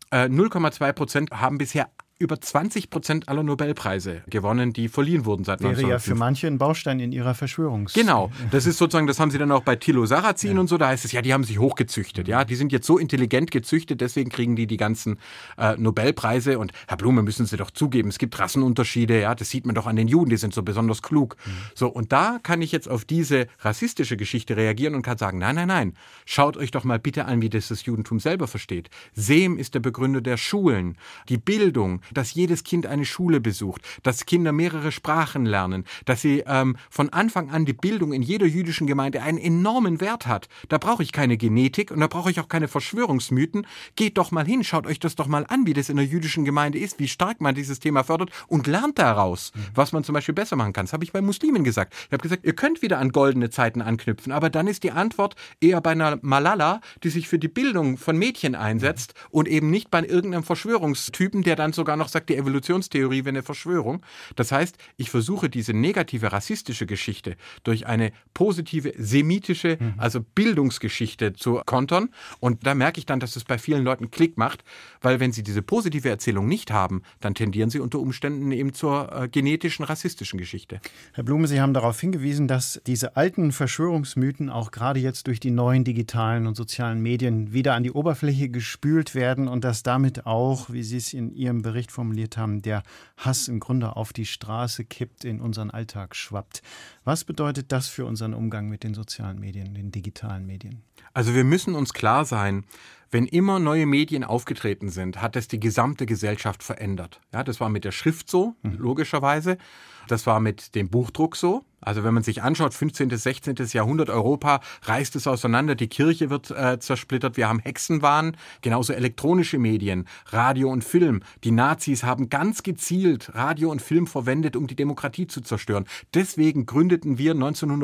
0,2% haben bisher über 20% aller Nobelpreise gewonnen, die verliehen wurden seit 1950. Wäre ja für manche ein Baustein in ihrer Verschwörungs... Genau, das ist sozusagen, das haben sie dann auch bei Thilo Sarrazin und so, da heißt es, ja, die haben sich hochgezüchtet, ja, die sind jetzt so intelligent gezüchtet, deswegen kriegen die ganzen Nobelpreise und Herr Blume, müssen Sie doch zugeben, es gibt Rassenunterschiede, ja, das sieht man doch an den Juden, die sind so besonders klug. So, und da kann ich jetzt auf diese rassistische Geschichte reagieren und kann sagen, nein, schaut euch doch mal bitte an, wie das Judentum selber versteht. Sehm ist der Begründer der Schulen, die Bildung, dass jedes Kind eine Schule besucht, dass Kinder mehrere Sprachen lernen, dass sie von Anfang an die Bildung in jeder jüdischen Gemeinde einen enormen Wert hat. Da brauche ich keine Genetik und da brauche ich auch keine Verschwörungsmythen. Geht doch mal hin, schaut euch das doch mal an, wie das in der jüdischen Gemeinde ist, wie stark man dieses Thema fördert und lernt daraus, was man zum Beispiel besser machen kann. Das habe ich bei Muslimen gesagt. Ich habe gesagt, ihr könnt wieder an goldene Zeiten anknüpfen, aber dann ist die Antwort eher bei einer Malala, die sich für die Bildung von Mädchen einsetzt und eben nicht bei irgendeinem Verschwörungstypen, der dann sogar noch sagt, die Evolutionstheorie wäre eine Verschwörung. Das heißt, ich versuche diese negative rassistische Geschichte durch eine positive semitische, also Bildungsgeschichte zu kontern. Und da merke ich dann, dass es bei vielen Leuten Klick macht, weil wenn sie diese positive Erzählung nicht haben, dann tendieren sie unter Umständen eben zur genetischen rassistischen Geschichte. Herr Blume, Sie haben darauf hingewiesen, dass diese alten Verschwörungsmythen auch gerade jetzt durch die neuen digitalen und sozialen Medien wieder an die Oberfläche gespült werden und dass damit auch, wie Sie es in Ihrem Bericht formuliert haben, der Hass im Grunde auf die Straße kippt, in unseren Alltag schwappt. Was bedeutet das für unseren Umgang mit den sozialen Medien, den digitalen Medien? Also wir müssen uns klar sein, wenn immer neue Medien aufgetreten sind, hat es die gesamte Gesellschaft verändert. Ja, das war mit der Schrift so, logischerweise. Das war mit dem Buchdruck so. Also wenn man sich anschaut, 15. bis 16. Jahrhundert Europa, reißt es auseinander, die Kirche wird zersplittert, wir haben Hexenwahn, genauso elektronische Medien, Radio und Film. Die Nazis haben ganz gezielt Radio und Film verwendet, um die Demokratie zu zerstören. Deswegen gründeten wir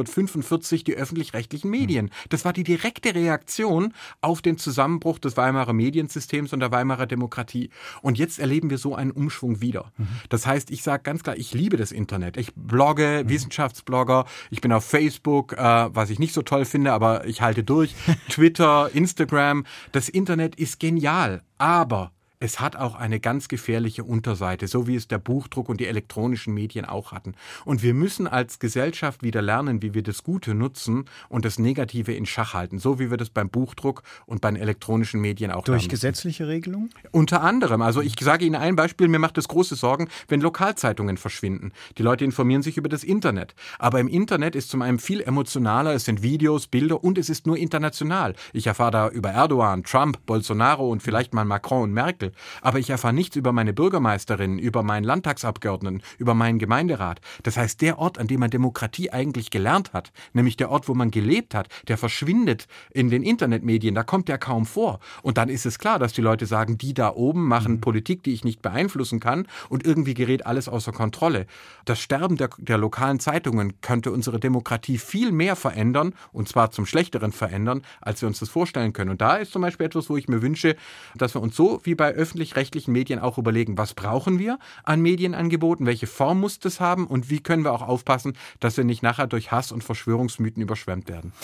1945 die öffentlich-rechtlichen Medien. Das war die direkte Reaktion auf den Zusammenbruch des Weimarer Mediensystems und der Weimarer Demokratie. Und jetzt erleben wir so einen Umschwung wieder. Das heißt, ich sage ganz klar, ich liebe das Internet. Ich blogge, Wissenschaftsblogger, ich bin auf Facebook, was ich nicht so toll finde, aber ich halte durch. Twitter, Instagram. Das Internet ist genial, aber es hat auch eine ganz gefährliche Unterseite, so wie es der Buchdruck und die elektronischen Medien auch hatten. Und wir müssen als Gesellschaft wieder lernen, wie wir das Gute nutzen und das Negative in Schach halten, so wie wir das beim Buchdruck und bei den elektronischen Medien auch Durch lernen. gesetzliche Regelungen? Unter anderem. Also ich sage Ihnen ein Beispiel, mir macht es große Sorgen, wenn Lokalzeitungen verschwinden. Die Leute informieren sich über das Internet. Aber im Internet ist zum einen viel emotionaler, es sind Videos, Bilder und es ist nur international. Ich erfahre da über Erdogan, Trump, Bolsonaro und vielleicht mal Macron und Merkel. Aber ich erfahre nichts über meine Bürgermeisterin, über meinen Landtagsabgeordneten, über meinen Gemeinderat. Das heißt, der Ort, an dem man Demokratie eigentlich gelernt hat, nämlich der Ort, wo man gelebt hat, der verschwindet in den Internetmedien, da kommt der kaum vor. Und dann ist es klar, dass die Leute sagen, die da oben machen Politik, die ich nicht beeinflussen kann und irgendwie gerät alles außer Kontrolle. Das Sterben der lokalen Zeitungen könnte unsere Demokratie viel mehr verändern, und zwar zum Schlechteren verändern, als wir uns das vorstellen können. Und da ist zum Beispiel etwas, wo ich mir wünsche, dass wir uns so wie bei öffentlich-rechtlichen Medien auch überlegen, was brauchen wir an Medienangeboten, welche Form muss das haben und wie können wir auch aufpassen, dass wir nicht nachher durch Hass und Verschwörungsmythen überschwemmt werden.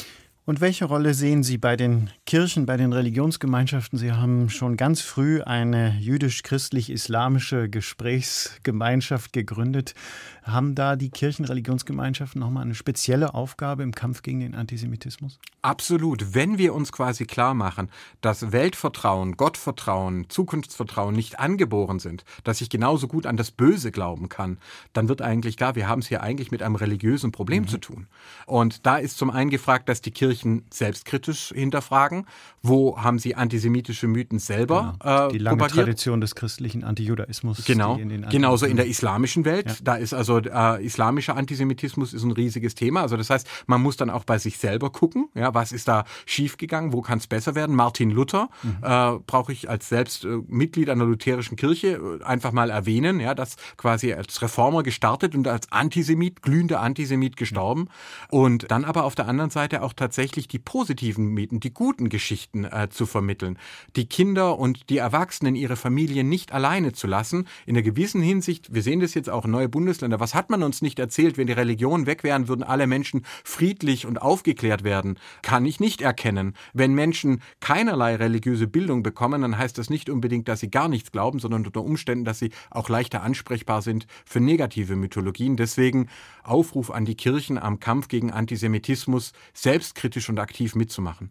Und welche Rolle sehen Sie bei den Kirchen, bei den Religionsgemeinschaften? Sie haben schon ganz früh eine jüdisch-christlich-islamische Gesprächsgemeinschaft gegründet. Haben da die Kirchen-Religionsgemeinschaften nochmal eine spezielle Aufgabe im Kampf gegen den Antisemitismus? Absolut. Wenn wir uns quasi klar machen, dass Weltvertrauen, Gottvertrauen, Zukunftsvertrauen nicht angeboren sind, dass ich genauso gut an das Böse glauben kann, dann wird eigentlich klar, wir haben es hier eigentlich mit einem religiösen Problem zu tun. Und da ist zum einen gefragt, dass die Kirchen selbstkritisch hinterfragen. Wo haben sie antisemitische Mythen selber die lange propagiert? Tradition des christlichen Antijudaismus. Genau, genauso in der islamischen Welt. Ja. Da ist also islamischer Antisemitismus ist ein riesiges Thema. Also das heißt, man muss dann auch bei sich selber gucken, ja, was ist da schiefgegangen, wo kann es besser werden. Martin Luther brauche ich als selbst Mitglied einer lutherischen Kirche einfach mal erwähnen, ja, das quasi als Reformer gestartet und als Antisemit, glühender Antisemit gestorben. Und dann aber auf der anderen Seite auch tatsächlich die positiven Mythen, die guten Geschichten zu vermitteln. Die Kinder und die Erwachsenen, ihre Familien nicht alleine zu lassen. In einer gewissen Hinsicht, wir sehen das jetzt auch in neue Bundesländer, was hat man uns nicht erzählt, wenn die Religionen weg wären, würden alle Menschen friedlich und aufgeklärt werden? Kann ich nicht erkennen. Wenn Menschen keinerlei religiöse Bildung bekommen, dann heißt das nicht unbedingt, dass sie gar nichts glauben, sondern unter Umständen, dass sie auch leichter ansprechbar sind für negative Mythologien. Deswegen Aufruf an die Kirchen am Kampf gegen Antisemitismus, selbstkritisch und aktiv mitzumachen.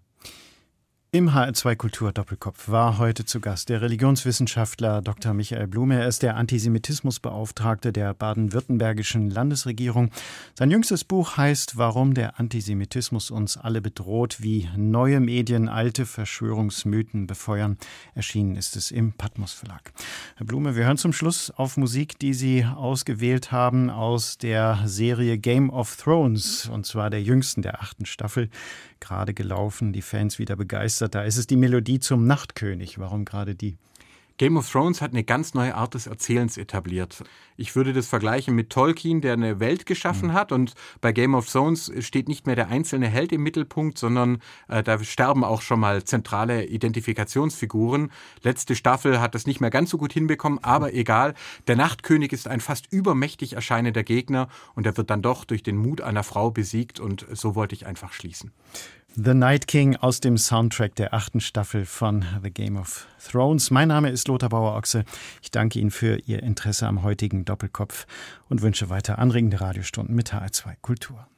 Im HR2 Kultur Doppelkopf war heute zu Gast der Religionswissenschaftler Dr. Michael Blume. Er ist der Antisemitismusbeauftragte der baden-württembergischen Landesregierung. Sein jüngstes Buch heißt »Warum der Antisemitismus uns alle bedroht, wie neue Medien alte Verschwörungsmythen befeuern«. Erschienen ist es im Patmos Verlag. Herr Blume, wir hören zum Schluss auf Musik, die Sie ausgewählt haben aus der Serie Game of Thrones, und zwar der jüngsten, der 8. Staffel. Gerade gelaufen, die Fans wieder begeistert. Da ist es die Melodie zum Nachtkönig. Warum gerade die? Game of Thrones hat eine ganz neue Art des Erzählens etabliert. Ich würde das vergleichen mit Tolkien, der eine Welt geschaffen hat. Und bei Game of Thrones steht nicht mehr der einzelne Held im Mittelpunkt, sondern da sterben auch schon mal zentrale Identifikationsfiguren. Letzte Staffel hat das nicht mehr ganz so gut hinbekommen, aber egal. Der Nachtkönig ist ein fast übermächtig erscheinender Gegner und er wird dann doch durch den Mut einer Frau besiegt. Und so wollte ich einfach schließen. The Night King aus dem Soundtrack der 8. Staffel von The Game of Thrones. Mein Name ist Lothar Bauer-Ochse. Ich danke Ihnen für Ihr Interesse am heutigen Doppelkopf und wünsche weiter anregende Radiostunden mit HR2 Kultur.